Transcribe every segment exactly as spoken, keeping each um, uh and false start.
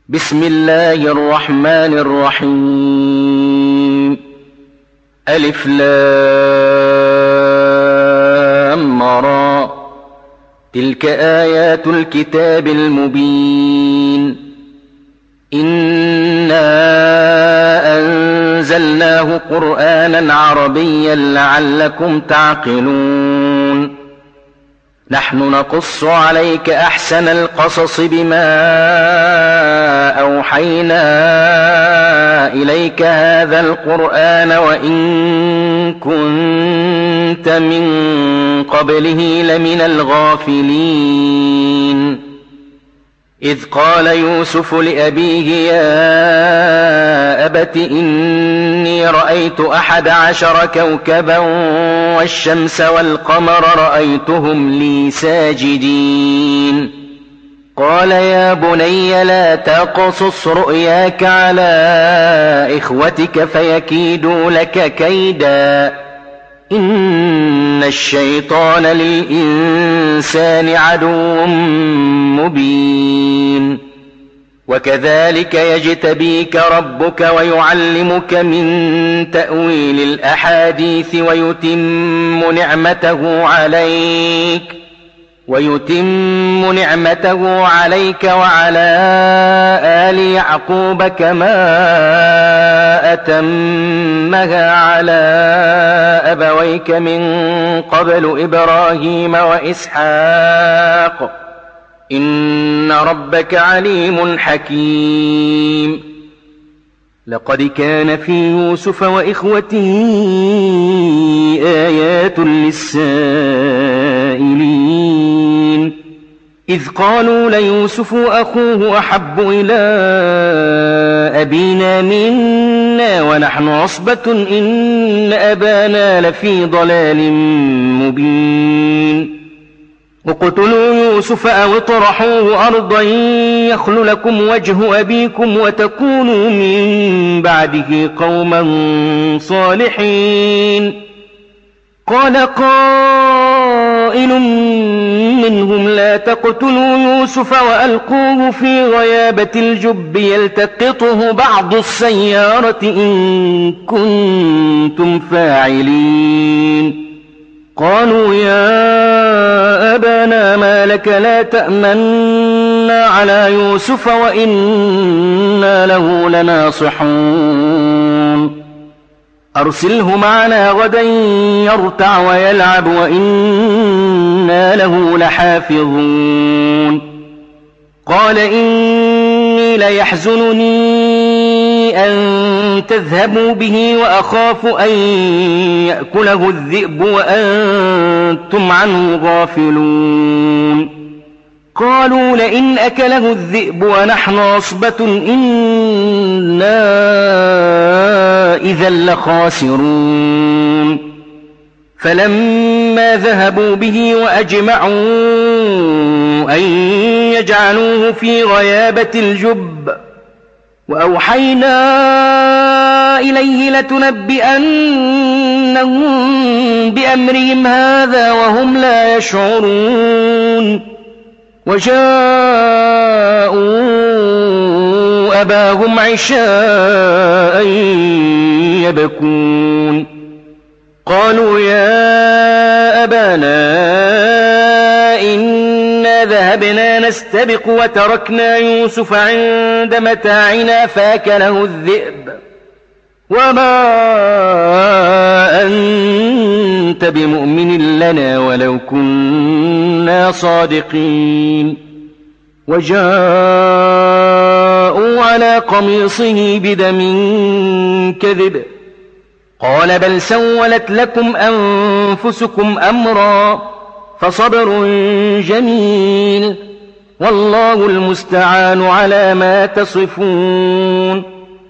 بسم الله الرحمن الرحيم. ألف لام را. تلك آيات الكتاب المبين. إنا أنزلناه قرآنا عربيا لعلكم تعقلون. نحن نقص عليك أحسن القصص بما أوحينا إليك هذا القرآن وإن كنت من قبله لمن الغافلين. إذ قال يوسف لأبيه يا أبت إني رأيت أحد عشر كوكبا والشمس والقمر رأيتهم لي ساجدين. قال يا بني لا تقصص رؤياك على إخوتك فيكيدوا لك كيدا إن الشيطان للإنسان عدو مبين. وكذلك يجتبيك ربك ويعلمك من تأويل الأحاديث ويتم نعمته عليك ويتم نعمته عليك وعلى آل يعقوب كما أتمها على أبويك من قبل إبراهيم وإسحاق إن ربك عليم حكيم. لقد كان في يوسف وإخوته آيات للسائلين إذ قالوا ليوسف أخوه أحب إلى أبينا منا ونحن عصبة إن أبانا لفي ضلال مبين. اقتلوا يوسف أو اطرحوه أرضا يخل لكم وجه أبيكم وتكونوا من بعده قوما صالحين. قال قائل منهم لا تقتلوا يوسف وألقوه في غيابة الجب يلتقطه بعض السيارة إن كنتم فاعلين. قالوا يا أبانا ما لك لا تأمنا على يوسف وإنا له لناصحون. أرسله معنا غدا يرتع ويلعب وإنا له لحافظون. قال إني ليحزنني أن تذهبوا به وأخاف أن يأكله الذئب وأنتم عنه غافلون. قالوا لئن أكله الذئب ونحن عصبة إنا إذا لخاسرون. فلما ذهبوا به وأجمعوا أن يجعلوه في غيابة الجب وأوحينا إليه لتنبئنهم بأمرهم هذا وهم لا يشعرون. وجاءوا أباهم عشاء يبكون. قالوا يا أبانا إنا ذهبنا نستبق وتركنا يوسف عند متاعنا فأكله الذئب وما أنت بمؤمن لنا ولو كنا صادقين. وجاءوا على قميصه بدم كذب قال بل سولت لكم أنفسكم أمرا فصبر جميل والله المستعان على ما تصفون.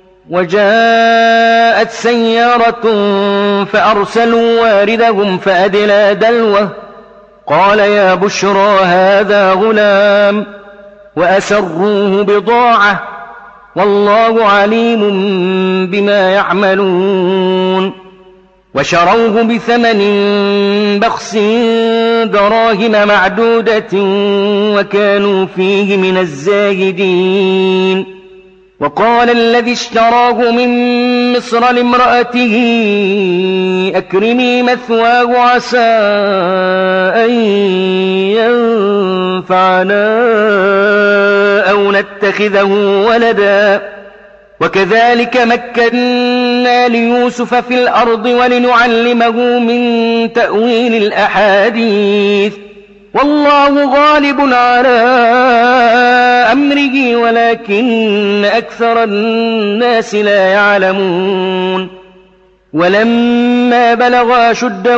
وجاءت سيارة فأرسلوا واردهم فأدلى دلوه قال يا بشرى هذا غلام وأسروه بضاعة والله عليم بما يعملون. وشروه بثمن بخس دراهم معدودة وكانوا فيه من الزاهدين. وقال الذي اشتراه من مصر لامرأته أكرمي مثواه عسى أن ينفعنا أو نتخذه ولدا وكذلك مكنا ليوسف في الأرض ولنعلمه من تأويل الأحاديث والله غالب على أمره ولكن أكثر الناس لا يعلمون ولما بلغ أشده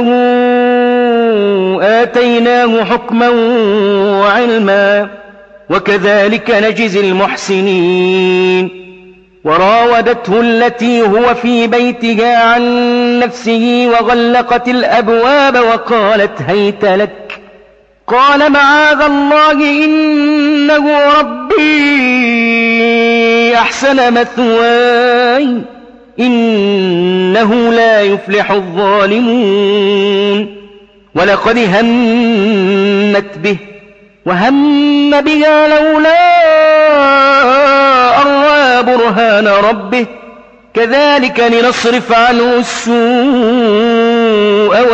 آتيناه حكما وعلما وكذلك نجزي المحسنين وراودته التي هو في بيتها عن نفسه وغلقت الأبواب وقالت هيت لك قال معاذ الله إنه ربي أحسن مثواي إنه لا يفلح الظالمون ولقد همت به وهم بها لولا أن رأى برهان ربه كذلك لنصرف عنه السوء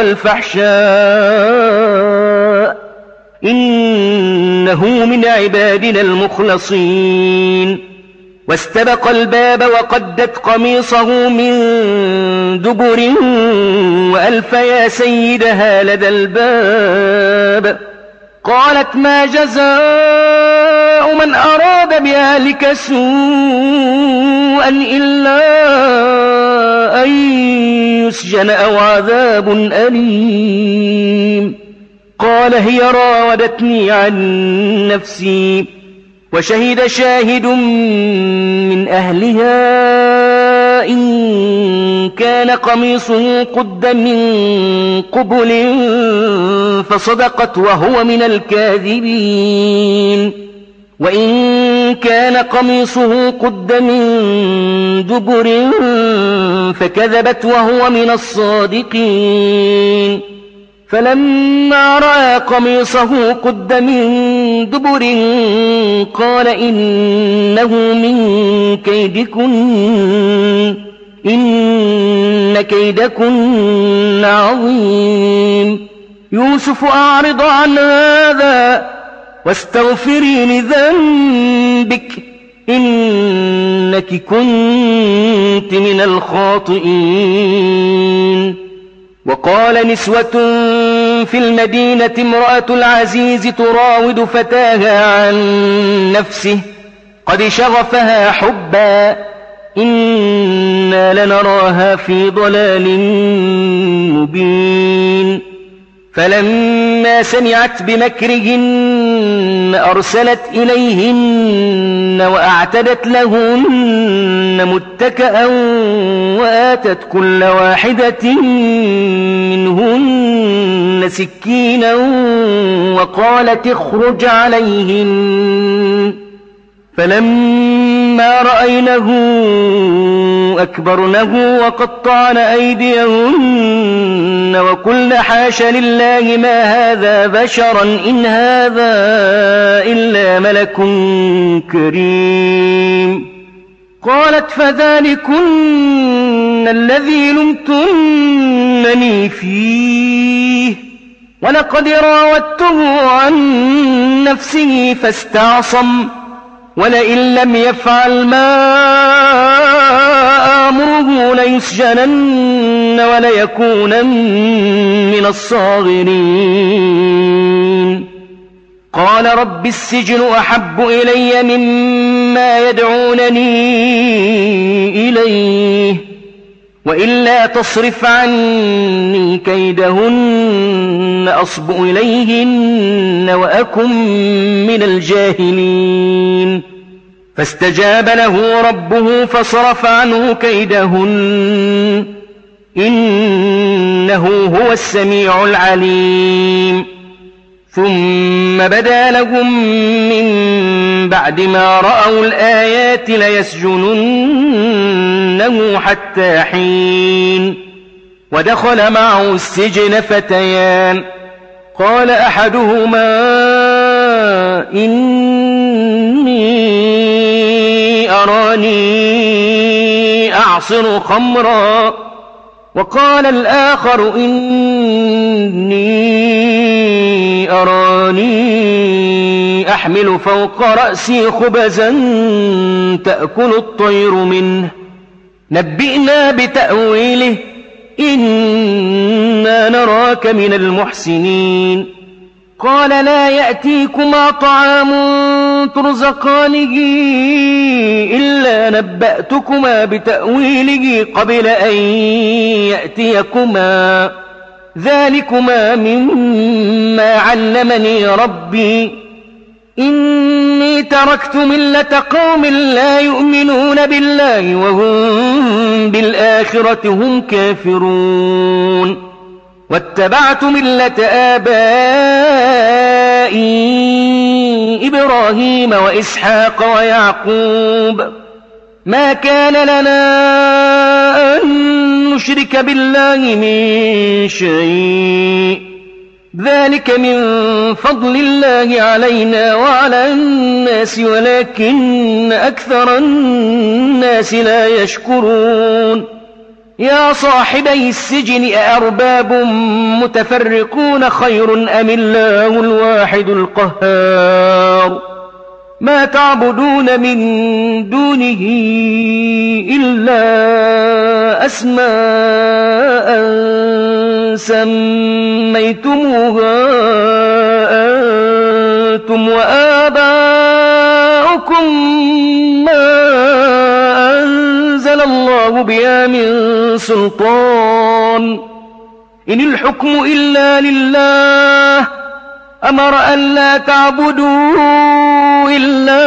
والفحشاء إنه من عبادنا المخلصين واستبق الباب وقدت قميصه من دبر وألف يا سيدها لدى الباب قالت ما جزاء من أراد بأهلك سوءا إلا أن يسجن أو عذاب أليم قال هي راودتني عن نفسي وشهد شاهد من أهلها إن كان قميصه قد من قبل فصدقت وهو من الكاذبين وإن كان قميصه قد من دبر فكذبت وهو من الصادقين فلما رأى قميصه قد من دبر قال إنه من كيدكن إن كيدكن عظيم يوسف أعرض عن هذا واستغفري لذنبك إنك كنت من الخاطئين وقال نسوة في المدينة امرأة العزيز تراود فتاها عن نفسه قد شغفها حبا إنا لنراها في ضلال مبين فلما سمعت بمكرهن أرسلت إليهن وأعتدت لهن متكئا وآتت كل واحدة منهن سكينا وقالت اخرج عليهن فلما رأينه أكبرنه وقطعن أيديهن وقلن حاش لله ما هذا بشرا إن هذا إلا ملك كريم قالت فذلكن الذي لمتنني فيه ولقد راودته عن نفسه فاستعصم ولئن لم يفعل ما آمره ليسجنن وليكونن من الصاغرين قال رب السجن أحب إلي مما يدعونني إليه وإلا تصرف عني كيدهن أصب إليهن وأكن من الجاهلين فاستجاب له ربه فصرف عنه كيدهن إنه هو السميع العليم ثم بدا لهم من بعد ما رأوا الآيات ليسجننه حتى حين ودخل معه السجن فتيان قال أحدهما إني أراني أعصر خمرا وقال الآخر إني أراني أحمل فوق رأسي خبزا تأكل الطير منه نبئنا بتأويله إنا نراك من المحسنين قال لا يأتيكما طعام ترزقانه إلا نبأتكما بتأويله قبل أن يأتيكما ذلكما مما علمني ربي إني تركت ملة قوم لا يؤمنون بالله وهم بالآخرة هم كافرون واتبعت ملة آبائي إبراهيم وإسحاق ويعقوب ما كان لنا أن نشرك بالله من شيء ذلك من فضل الله علينا وعلى الناس ولكن أكثر الناس لا يشكرون يا صاحبي السجن أأرباب متفرقون خير أم الله الواحد القهار ما تعبدون من دونه إلا أسماء سميتموها أنتم وآباؤكم ما أنزل الله بها من سلطان إن الحكم إلا لله أمر أن لا تعبدوا إلا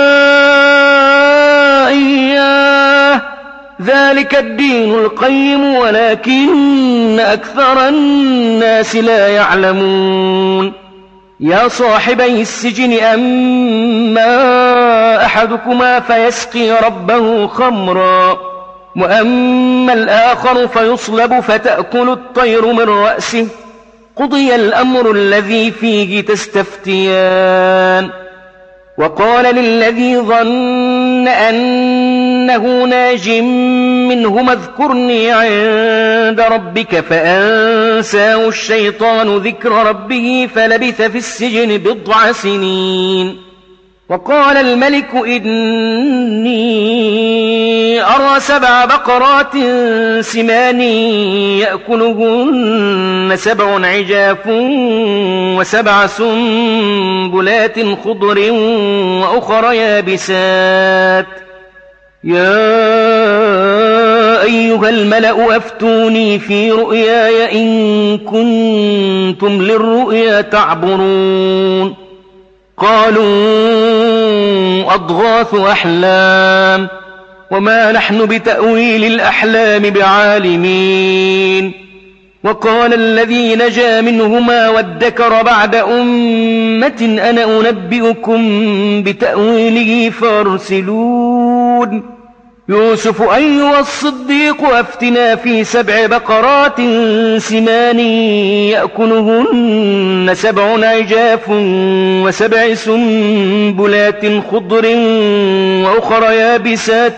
إياه ذلك الدين القيم ولكن أكثر الناس لا يعلمون يا صاحبي السجن أما أحدكما فيسقي ربه خمرا وأما الآخر فيصلب فتأكل الطير من رأسه قضي الأمر الذي فيه تستفتيان وقال للذي ظن أنه ناج منهما اذكرني عند ربك فأنساه الشيطان ذكر ربه فلبث في السجن بضع سنين وقال الملك إني أرى سبع بقرات سمان يأكلهن سبع عجاف وسبع سنبلات خضر وأخر يابسات يا أيها الملأ أفتوني في رؤياي إن كنتم للرؤيا تعبرون قالوا أضغاث أحلام وما نحن بتأويل الأحلام بعالمين وقال الذي نجا منهما وادكر بعد أمة أنا أنبئكم بتأويله فارسلون يوسف أيها الصديق أفتنا في سبع بقرات سمان يأكلهن سبع عجاف وسبع سنبلات خضر وأخر يابسات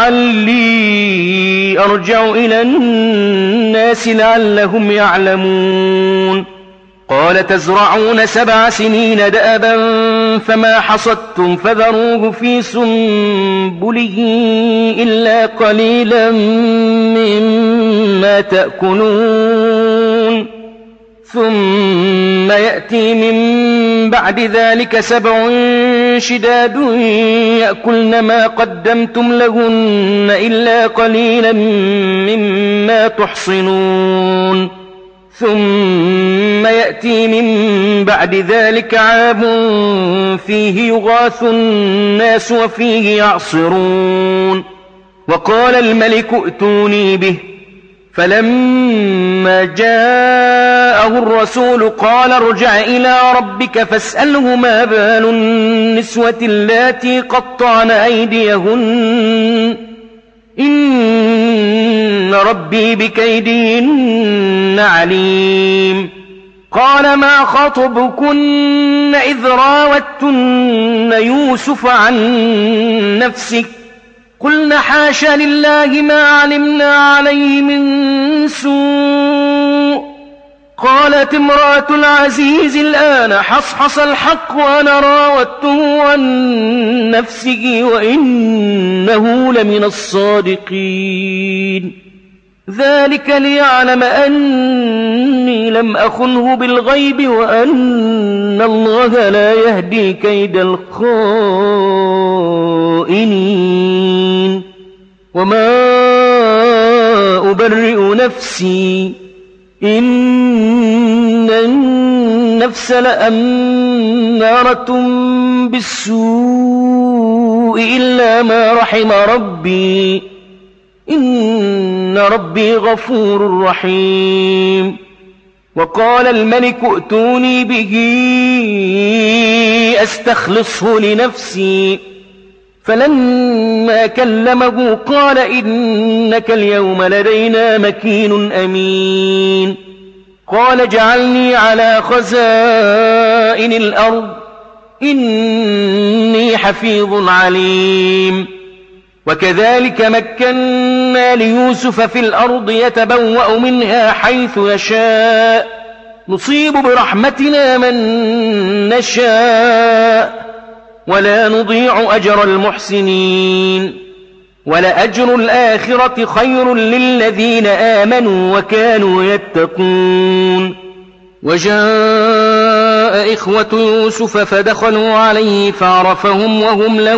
لعلي أرجع إلى الناس لعلهم يعلمون قال تزرعون سبع سنين دأبا فما حصدتم فذروه في سنبله إلا قليلا مما تأكلون ثم يأتي من بعد ذلك سبع شداد يأكلن ما قدمتم لهن إلا قليلا مما تحصنون ثم يأتي من بعد ذلك عام فيه يغاث الناس وفيه يعصرون وقال الملك ائتوني به فلما جاءه الرسول قال ارجع إلى ربك فاسأله ما بال النسوة اللاتي قطعن أيديهن إن ربي بكيدهن عليم قال ما خطبكن إذ راوتن يوسف عن نفسه قلنا حاش لله ما علمنا عليه من سوء. قالت امرأة العزيز الآن حصحص الحق وأنا راودته عن نفسه وإنه لمن الصادقين. ذلك ليعلم أني لم أخنه بالغيب وأن الله لا يهدي كيد الخائنين. وما أبرئ نفسي إن النفس لأمارة بالسوء إلا ما رحم ربي إن ربي غفور رحيم. وقال الملك ائتوني به أستخلصه لنفسي. فلما كلمه قال إنك اليوم لدينا مكين أمين. قال اجعلني على خزائن الأرض إني حفيظ عليم. وكذلك مكنا ليوسف في الأرض يتبوأ منها حيث يشاء نصيب برحمتنا من نشاء ولا نضيع أجر المحسنين. ولأجر الآخرة خير للذين آمنوا وكانوا يتقون. وجاء إخوة يوسف فدخلوا عليه فعرفهم وهم له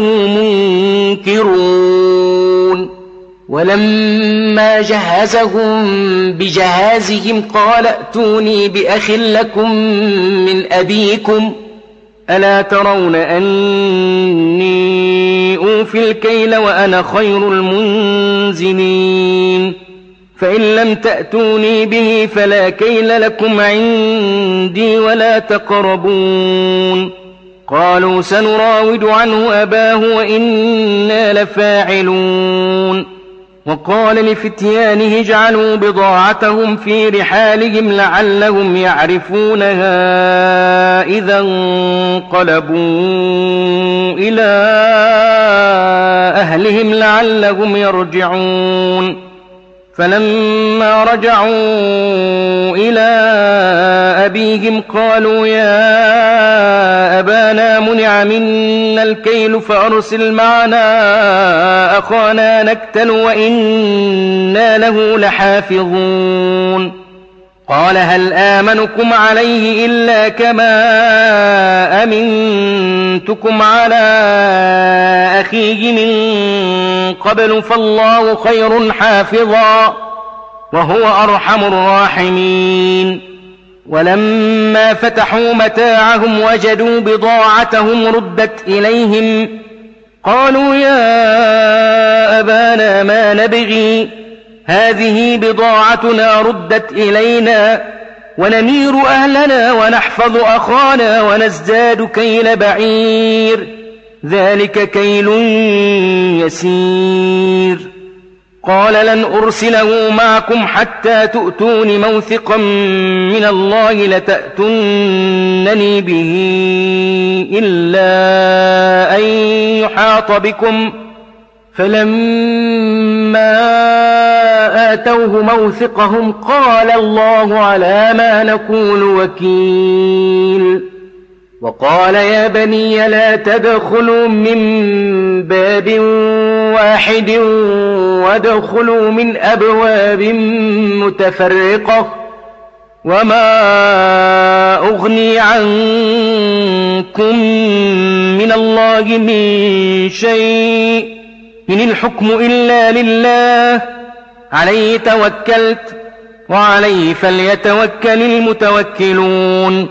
منكرون. ولما جهزهم بجهازهم قال ائتوني بأخ لكم من أبيكم ألا ترون أني أوفي الكيل وأنا خير المنزلين. فإن لم تأتوني به فلا كيل لكم عندي ولا تقربون. قالوا سنراود عنه أباه وإنا لفاعلون. وقال لفتيانه اجعلوا بضاعتهم في رحالهم لعلهم يعرفونها إذا انقلبوا إلى أهلهم لعلهم يرجعون. فلما رجعوا إلى أبيهم قالوا يا أبانا منع منا الكيل فأرسل معنا أخانا نكتل وإنا له لحافظون. قال هل آمنكم عليه إلا كما أمنتكم على أخيه من قبل فالله خير حافظا وهو أرحم الراحمين. ولما فتحوا متاعهم وجدوا بضاعتهم ردت إليهم قالوا يا أبانا ما نبغي هذه بضاعتنا ردت إلينا ونمير أهلنا ونحفظ أخانا ونزداد كيل بعير ذلك كيل يسير. قال لن أرسله معكم حتى تؤتون موثقا من الله لتأتونني به إلا أن يحاط بكم. فلما آتوه موثقهم قال الله على ما نقول وكيل. وقال يا بني لا تدخلوا من باب واحد وادخلوا من أبواب متفرقة وما أغني عنكم من الله من شيء إن الحكم إلا لله عليه توكلت وعليه فليتوكل المتوكلون.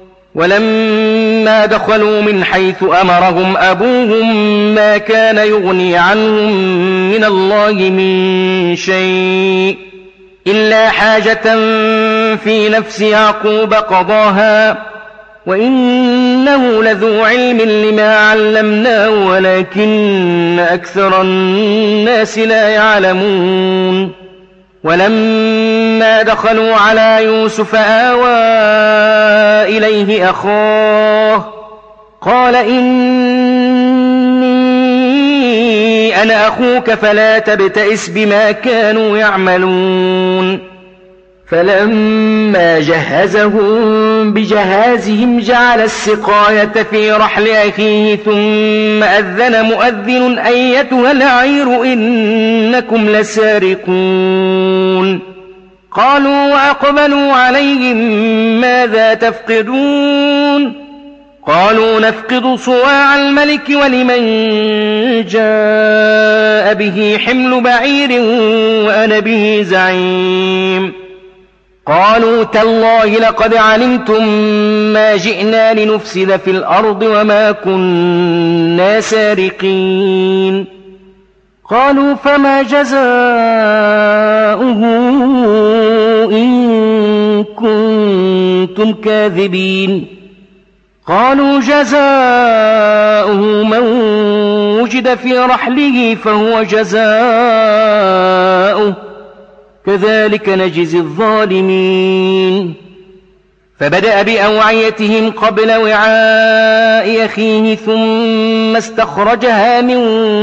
ولما دخلوا من حيث أمرهم أبوهم ما كان يغني عنهم من الله من شيء إلا حاجة في نفس يعقوب قضاها وإنه لذو علم لما علمناه ولكن أكثر الناس لا يعلمون. ولما دخلوا على يوسف آوى إليه أخاه قال إني إني أنا أخوك فلا تبتئس بما كانوا يعملون فلما جهزهم بجهازهم جعل السقاية في رحل أخيه ثم أذن مؤذن أيتها العير إنكم لسارقون قالوا وأقبلوا عليهم ماذا تفقدون قالوا نفقد صواع الملك ولمن جاء به حمل بعير وأنا به زعيم قالوا تالله لقد علمتم ما جئنا لنفسد في الأرض وما كنا سارقين قالوا فما جزاؤه إن كنتم كاذبين قالوا جزاؤه من وجد في رحله فهو جزاؤه كذلك نجزي الظالمين فبدأ بأوعيتهم قبل وعاء أخيه ثم استخرجها من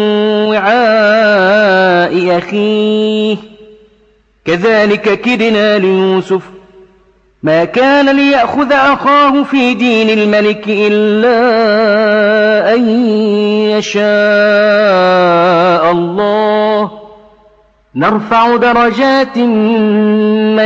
وعاء أخيه كذلك كدنا ليوسف ما كان ليأخذ أخاه في دين الملك إلا أن يشاء الله نرفع درجات من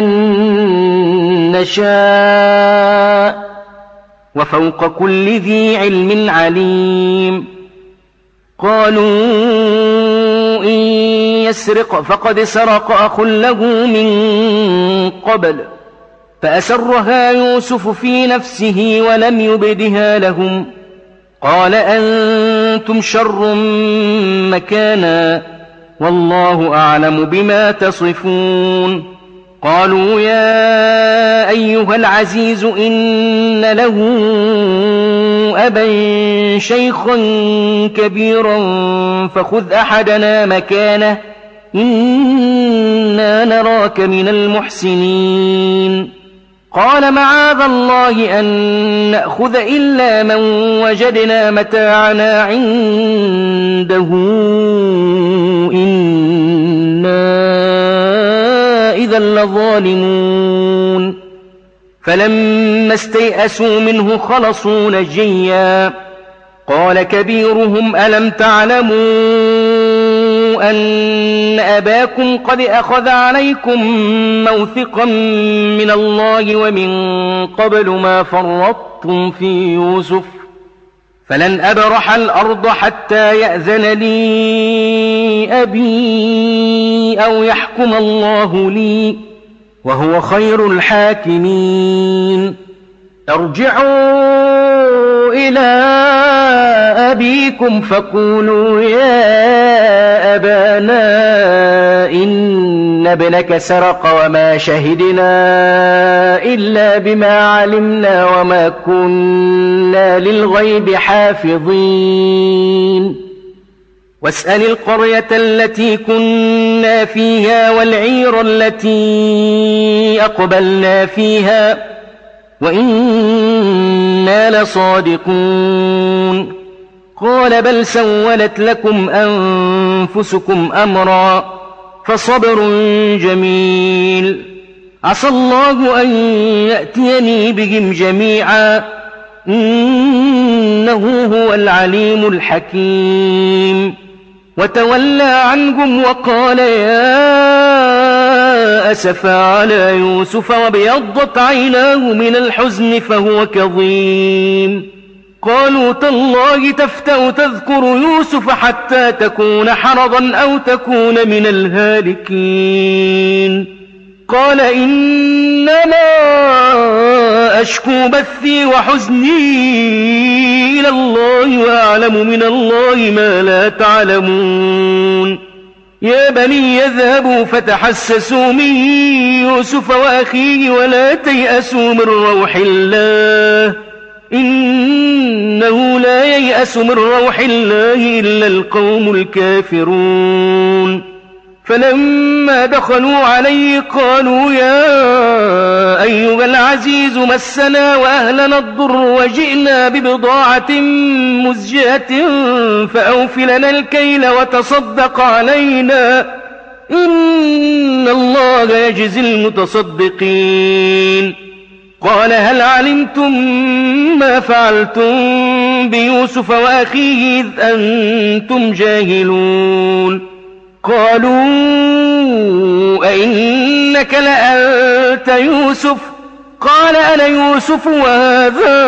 نشاء وفوق كل ذي علم عليم قالوا إن يسرق فقد سرق أخ له من قبل فأسرها يوسف في نفسه ولم يبدها لهم قال أنتم شر مكانا والله أعلم بما تصفون قالوا يا أيها العزيز إن له أبا شيخا كبيرا فخذ أحدنا مكانه إنا نراك من المحسنين قال معاذ الله أن نأخذ إلا من وجدنا متاعنا عنده إنا إذا لظالمون فلما استيئسوا منه خلصوا نجيا قال كبيرهم ألم تعلموا أن أباكم قد أخذ عليكم موثقا من الله ومن قبل ما فرطتم في يوسف فلن أبرح الأرض حتى يأذن لي أبي أو يحكم الله لي وهو خير الحاكمين ارجعوا إلى أبيكم فقولوا يا أبانا إن ابنك سرق وما شهدنا إلا بما علمنا وما كنا للغيب حافظين واسأل القرية التي كنا فيها والعير التي أقبلنا فيها وإنا لصادقون قال بل سولت لكم أنفسكم أمرا فصبر جميل عسى الله أن يأتيني بهم جميعا إنه هو العليم الحكيم وتولى عنهم وقال يا أسفا على يوسف وابيضت عيناه من الحزن فهو كظيم قالوا تالله تفتأ تذكر يوسف حتى تكون حرضا أو تكون من الهالكين قال إنما أشكو بثي وحزني إلى الله وأعلم من الله ما لا تعلمون يا بني يذهبوا فتحسسوا من يوسف وأخيه ولا تيأسوا من روح الله إنه لا ييأس من روح الله إلا القوم الكافرون فلما دخلوا عليه قالوا يا أيها العزيز مسنا وأهلنا الضر وجئنا ببضاعة مزجاة فأوف لنا الكيل وتصدق علينا إن الله يجزي المتصدقين. قال هل علمتم ما فعلتم بيوسف وأخيه إذ أنتم جاهلون؟ قالوا أئنك لأنت يوسف؟ قال أنا يوسف وهذا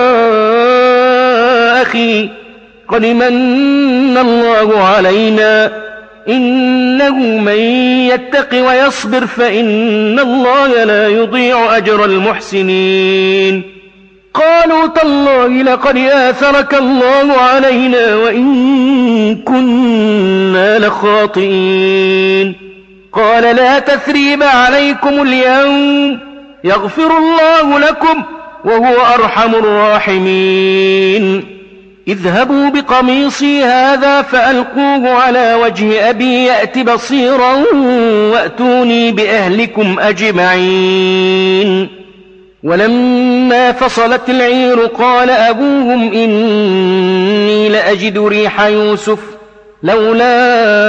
أخي قد من الله علينا إنه من يتق ويصبر فإن الله لا يضيع أجر المحسنين. قالوا تالله لقد آثرك الله علينا وإن كنا لخاطئين. قال لا تثريب عليكم اليوم يغفر الله لكم وهو أرحم الراحمين. اذهبوا بقميصي هذا فألقوه على وجه أبي يأت بصيرا وأتوني بأهلكم أجمعين. ولما فصلت العير قال أبوهم إني لأجد ريح يوسف لولا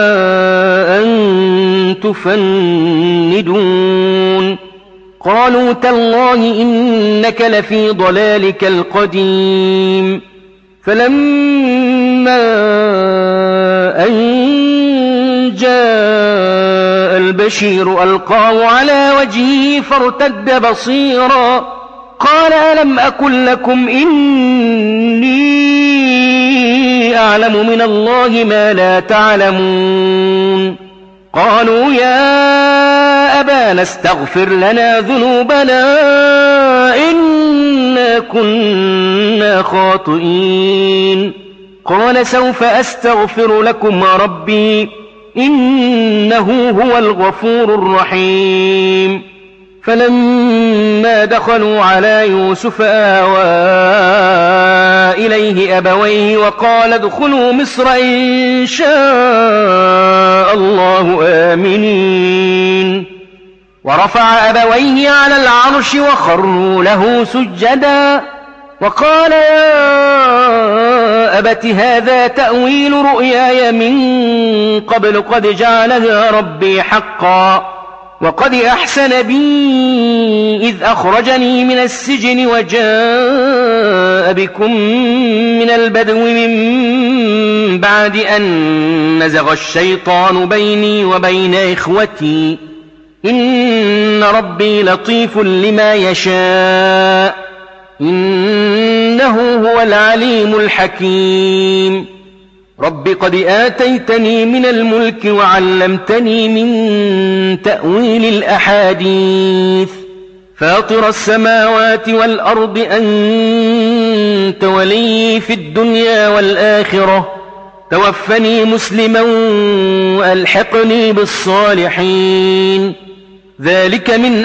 أن تفندون. قالوا تالله إنك لفي ضلالك القديم. فلما أن جاء البشير ألقاه على وجهه فارتد بصيرا قال ألم أقل لكم إني أعلم من الله ما لا تعلمون؟ قالوا يا أبانا استغفر لنا ذنوبنا إنا كنا خاطئين. قال سوف أستغفر لكم ربي إنه هو الغفور الرحيم. فلما دخلوا على يوسف آوى إليه أبويه وقال ادخلوا مصر إن شاء الله آمنين. ورفع أبويه على العرش وخروا له سجدا وقال يا أبت هذا تأويل رؤياي من قبل قد جعلها ربي حقا وقد أحسن بي إذ أخرجني من السجن وجاء بكم من البدو من بعد أن نزغ الشيطان بيني وبين إخوتي إن ربي لطيف لما يشاء إنه هو العليم الحكيم. رب قد آتيتني من الملك وعلمتني من تأويل الأحاديث فاطر السماوات والأرض أنت ولي في الدنيا والآخرة توفني مسلما وألحقني بالصالحين. ذلك من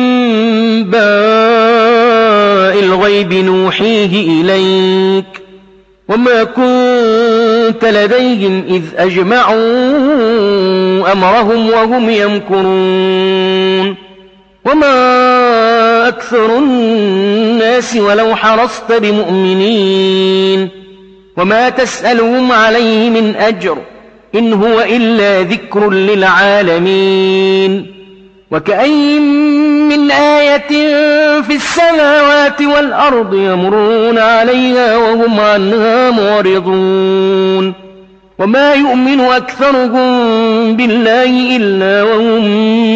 أنباء الغيب نوحيه إليك وما كنت لديهم إذ أجمعوا أمرهم وهم يمكرون. وما أكثر الناس ولو حرصت بمؤمنين وما تسألهم عليه من أجر إن هو إلا ذكر للعالمين. وكأين من آية في السماوات والأرض يمرون عليها وهم عنها معرضون. وما يؤمن أكثرهم بالله إلا وهم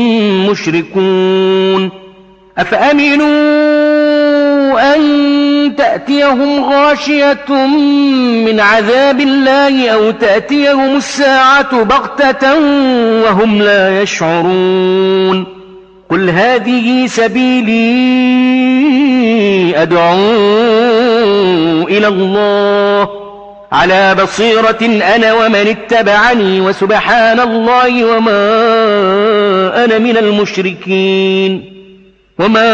مشركون. أفأمنوا أن تأتيهم غاشية من عذاب الله أو تأتيهم الساعة بغتة وهم لا يشعرون. قل هذه سبيلي أدعو إلى الله على بصيرة أنا ومن اتبعني وسبحان الله وما أنا من المشركين. وما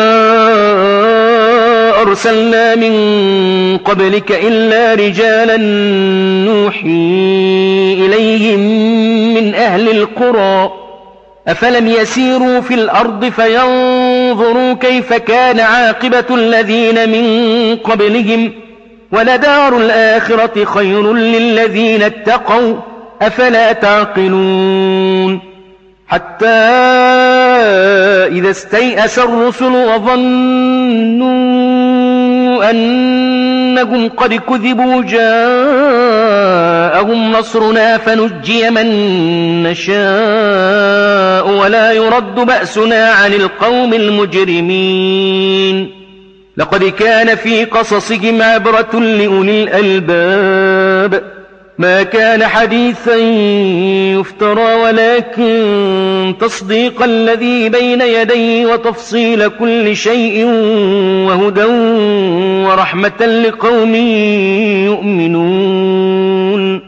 أرسلنا من قبلك إلا رجالا نوحي إليهم من أهل القرى أفلم يسيروا في الأرض فينظروا كيف كان عاقبة الذين من قبلهم ولدار الآخرة خير للذين اتقوا أفلا تعقلون حتى إذا استيأس الرسل وظنوا أنهم قد كذبوا جاءهم نصرنا فنجي من نشاء ولا يرد بأسنا عن القوم المجرمين لقد كان في قصصهم عبرة لأولي الألباب ما كان حديثا يفترى ولكن تصديق الذي بين يديه وتفصيل كل شيء وهدى ورحمة لقوم يؤمنون